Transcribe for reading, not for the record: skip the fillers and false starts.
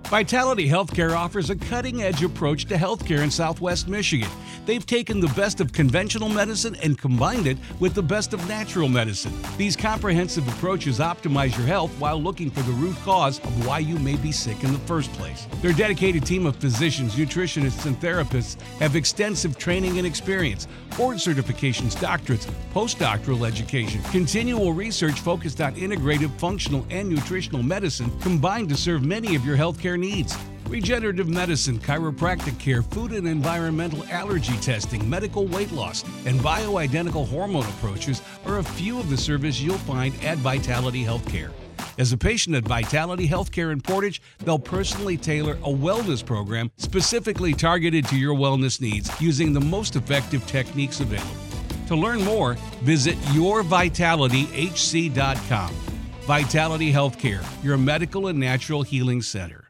Vitality Healthcare offers a cutting-edge approach to healthcare in Southwest Michigan. They've taken the best of conventional medicine and combined it with the best of natural medicine. These comprehensive approaches optimize your health while looking for the root cause of why you may be sick in the first place. Their dedicated team of physicians, nutritionists, and therapists have extensive training and experience, board certifications, doctorates, postdoctoral education, continual research focused on integrative, functional, and nutritional medicine combined to serve many of your healthcare needs. Regenerative medicine, chiropractic care, food and environmental allergy testing, medical weight loss, and bioidentical hormone approaches are a few of the services you'll find at Vitality Healthcare. As a patient at Vitality Healthcare in Portage, they'll personally tailor a wellness program specifically targeted to your wellness needs using the most effective techniques available. To learn more, visit yourvitalityhc.com. Vitality Healthcare, your medical and natural healing center.